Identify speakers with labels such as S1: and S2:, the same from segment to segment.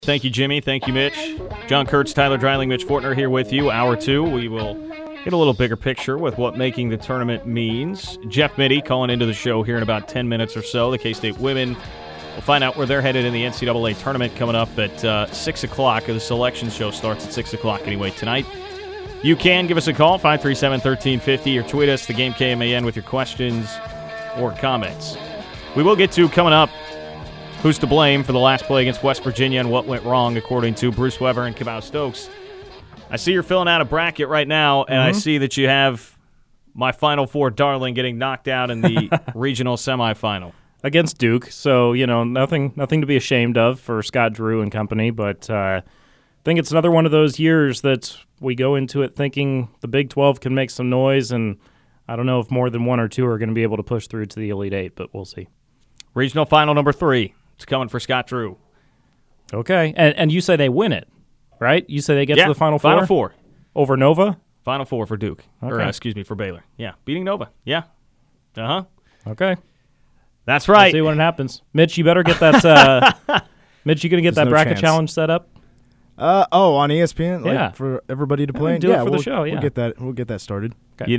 S1: Thank you, Jimmy. Thank you, Mitch. John Kurtz, Tyler Dreiling, Mitch Fortner here with you. Hour 2, we will get a little bigger picture with what making the tournament means. Jeff Mitty calling into the show here in about 10 minutes or so. The K-State women will find out where they're headed in the NCAA tournament coming up at 6 o'clock. The selection show starts at 6 o'clock anyway tonight. You can give us a call, 537-1350, or tweet us, the Game KMAN, with your questions or comments. We will get to, coming up, who's to blame for the last play against West Virginia and what went wrong, according to Bruce Weber and Kamau Stokes. I see you're filling out a bracket right now, and I see that you have my Final Four darling getting knocked out in the regional semifinal.
S2: Against Duke, so, nothing to be ashamed of for Scott Drew and company, but I think it's another one of those years that we go into it thinking the Big 12 can make some noise, and I don't know if more than one or two are going to be able to push through to the Elite Eight, but we'll see.
S1: Regional final number 3. It's coming for Scott Drew.
S2: Okay, and you say they win it, right? You say they get to the Final Four?
S1: Final Four.
S2: Over Nova?
S1: Final Four for Duke.
S2: Okay.
S1: Or, for Baylor. Yeah, beating Nova. Yeah. Uh-huh.
S2: Okay.
S1: That's right.
S2: We'll see when it happens. Mitch, you better get that. Mitch, you going to get that bracket challenge set up?
S3: On ESPN?
S2: Yeah.
S3: For everybody to play?
S2: Do it for the show, yeah.
S3: We'll get that started.
S2: Okay.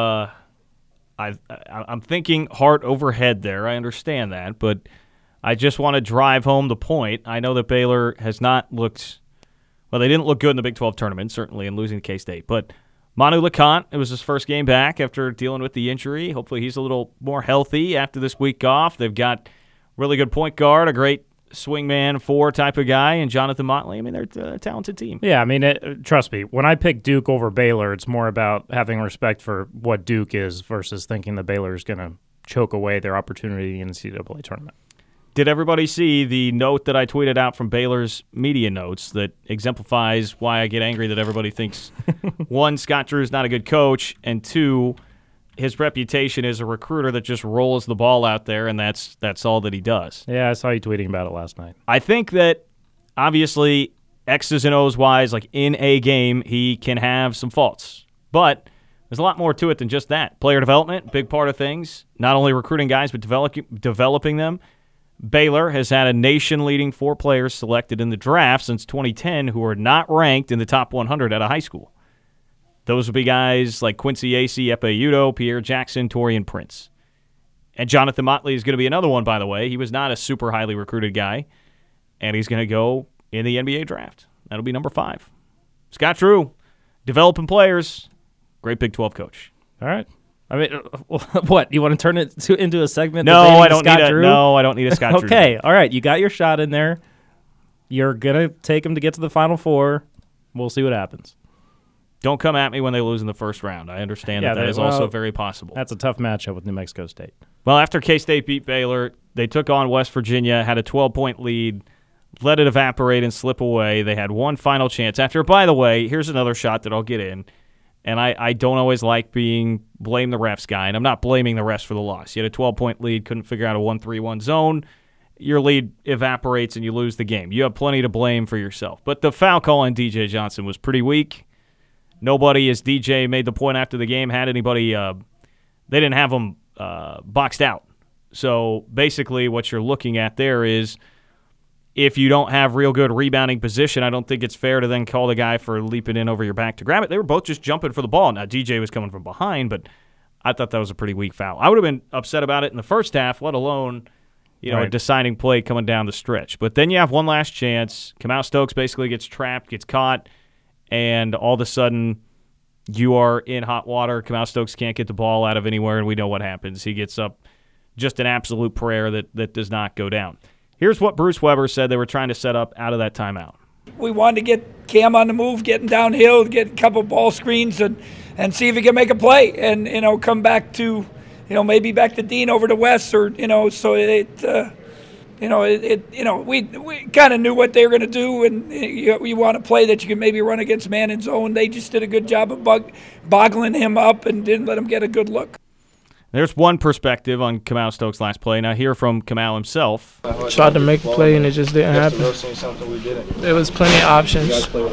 S1: I'm thinking heart over head there. I understand that, but I just want to drive home the point. I know that Baylor has not looked – well, they didn't look good in the Big 12 tournament, certainly, in losing to K-State. But Manu LeConte, it was his first game back after dealing with the injury. Hopefully he's a little more healthy after this week off. They've got really good point guard, a great swingman 4 type of guy, and Jonathan Motley. I mean, they're a talented team.
S2: Yeah, I mean, trust me, when I pick Duke over Baylor, it's more about having respect for what Duke is versus thinking that Baylor is going to choke away their opportunity in the NCAA tournament.
S1: Did everybody see the note that I tweeted out from Baylor's media notes that exemplifies why I get angry that everybody thinks, 1, Scott Drew is not a good coach, and 2, his reputation is a recruiter that just rolls the ball out there, and that's all that he does.
S2: Yeah, I saw you tweeting about it last night.
S1: I think that, obviously, X's and O's wise, like in a game, he can have some faults. But there's a lot more to it than just that. Player development, big part of things. Not only recruiting guys, but developing them. Baylor has had a nation-leading 4 players selected in the draft since 2010 who are not ranked in the top 100 out of high school. Those would be guys like Quincy Acey, Epe Udoh, Pierre Jackson, Torian Prince. And Jonathan Motley is going to be another one, by the way. He was not a super highly recruited guy, and he's going to go in the NBA draft. That'll be number 5. Scott Drew, developing players, great Big 12 coach.
S2: All right. I mean, what? You want to turn it into a segment?
S1: No, I don't need Drew? No, I don't need a Scott Drew.
S2: Okay, all right. You got your shot in there. You're going to take him to get to the Final Four. We'll see what happens.
S1: Don't come at me when they lose in the first round. I understand that is also very possible.
S2: That's a tough matchup with New Mexico State.
S1: Well, after K-State beat Baylor, they took on West Virginia, had a 12-point lead, let it evaporate and slip away. They had one final chance after. By the way, here's another shot that I'll get in. And I don't always like being blame the refs guy, and I'm not blaming the refs for the loss. You had a 12-point lead, couldn't figure out a 1-3-1 zone. Your lead evaporates and you lose the game. You have plenty to blame for yourself. But the foul call on DJ Johnson was pretty weak. Nobody, as DJ made the point after the game, had anybody they didn't have them boxed out. So basically what you're looking at there is if you don't have real good rebounding position, I don't think it's fair to then call the guy for leaping in over your back to grab it. They were both just jumping for the ball. Now, DJ was coming from behind, but I thought that was a pretty weak foul. I would have been upset about it in the first half, let alone a deciding play coming down the stretch. But then you have one last chance. Kamau Stokes basically gets trapped, gets caught, and all of a sudden you are in hot water. Kamau Stokes can't get the ball out of anywhere, and we know what happens. He gets up just an absolute prayer that does not go down. Here's what Bruce Weber said they were trying to set up out of that timeout.
S4: We wanted to get Cam on the move, getting downhill, get a couple ball screens, and see if he can make a play, and come back to, maybe back to Dean over to West, or so we kind of knew what they were going to do, and you want to play that you can maybe run against man in zone. They just did a good job of boggling him up and didn't let him get a good look.
S1: There's one perspective on Kamau Stokes' last play. Now hear from Kamau himself.
S5: Tried to make a play and it just didn't happen. There was plenty of options,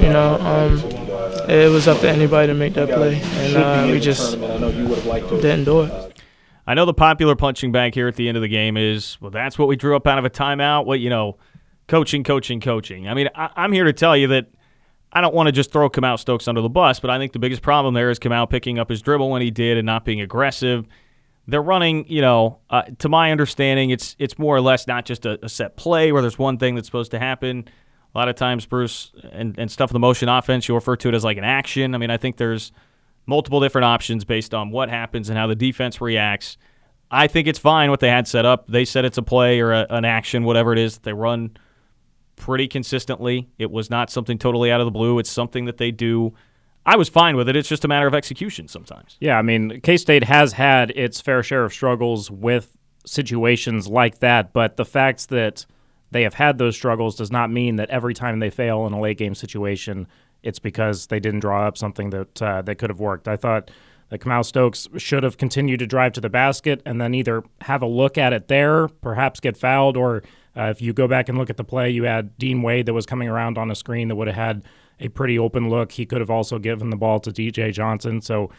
S5: it was up to anybody to make that play, and we just didn't do it.
S1: I know the popular punching bag here at the end of the game is, well, that's what we drew up out of a timeout. coaching. I mean, I'm here to tell you that I don't want to just throw Kamau Stokes under the bus, but I think the biggest problem there is Kamau picking up his dribble when he did and not being aggressive. They're running, to my understanding, it's more or less not just a set play where there's one thing that's supposed to happen. A lot of times, Bruce, and stuff in the motion offense, you'll refer to it as like an action. I mean, I think there's multiple different options based on what happens and how the defense reacts. I think it's fine what they had set up. They said it's a play or an action, whatever it is, that they run pretty consistently. It was not something totally out of the blue. It's something that they do. I was fine with it. It's just a matter of execution sometimes.
S2: Yeah, I mean, K-State has had its fair share of struggles with situations like that, but the fact that they have had those struggles does not mean that every time they fail in a late-game situation, it's because they didn't draw up something that could have worked. I thought that Kamau Stokes should have continued to drive to the basket and then either have a look at it there, perhaps get fouled, or if you go back and look at the play, you had Dean Wade that was coming around on a screen that would have had a pretty open look. He could have also given the ball to DJ Johnson. So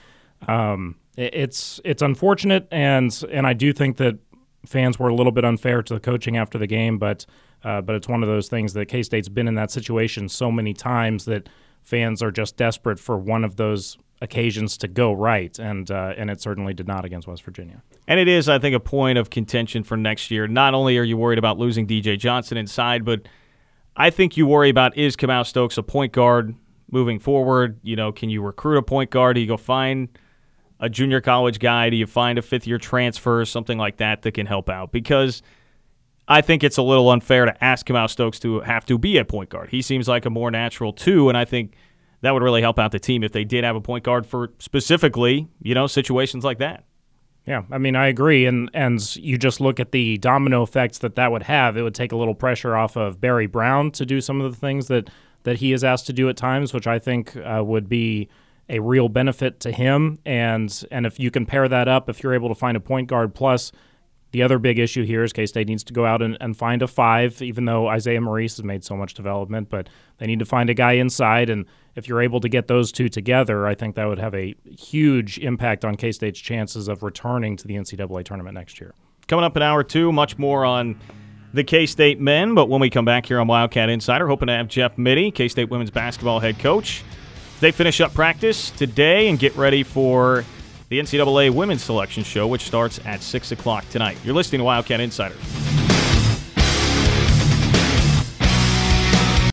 S2: it's unfortunate, and I do think that fans were a little bit unfair to the coaching after the game, but it's one of those things that K-State's been in that situation so many times that fans are just desperate for one of those occasions to go right, and it certainly did not against West Virginia.
S1: And it is, I think, a point of contention for next year. Not only are you worried about losing DJ Johnson inside, but I think you worry about, is Kamau Stokes a point guard moving forward? Can you recruit a point guard? Do you go find a junior college guy? Do you find a fifth-year transfer, something like that can help out? Because I think it's a little unfair to ask Kamau Stokes to have to be a point guard. He seems like a more natural two, and I think that would really help out the team if they did have a point guard for specifically, situations like that.
S2: Yeah, I mean, I agree, and you just look at the domino effects that would have. It would take a little pressure off of Barry Brown to do some of the things that he is asked to do at times, which I think would be a real benefit to him. And if you can pair that up, if you're able to find a point guard, plus the other big issue here is K-State needs to go out and find a five, even though Isaiah Maurice has made so much development, but they need to find a guy inside, and if you're able to get those two together, I think that would have a huge impact on K-State's chances of returning to the NCAA tournament next year.
S1: Coming up in hour two, much more on the K-State men, but when we come back here on Wildcat Insider, hoping to have Jeff Mittie, K-State women's basketball head coach. They finish up practice today and get ready for the NCAA women's selection show, which starts at 6 o'clock tonight. You're listening to Wildcat Insider.